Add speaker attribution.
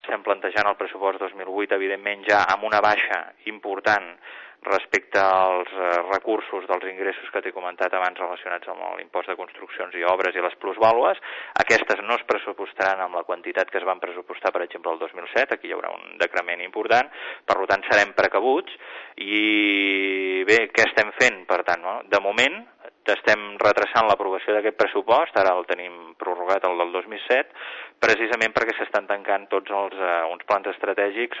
Speaker 1: estem plantejant el pressupost 2008, evidentment ja amb una baixa important respecte als recursos dels ingressos que t'he comentat abans relacionats amb l'impost de construccions i obres i les plusvàlues. Aquestes no es pressupostaran amb la quantitat que es van pressupostar, per exemple, el 2007. Aquí hi haurà un decrement important, per tant serem precabuts. I bé, què estem fent, per tant? No? De moment estem retrasant l'aprovació d'aquest pressupost, ara el tenim prorrogat el del 2007, precisament perquè s'estan tancant tots uns plans estratègics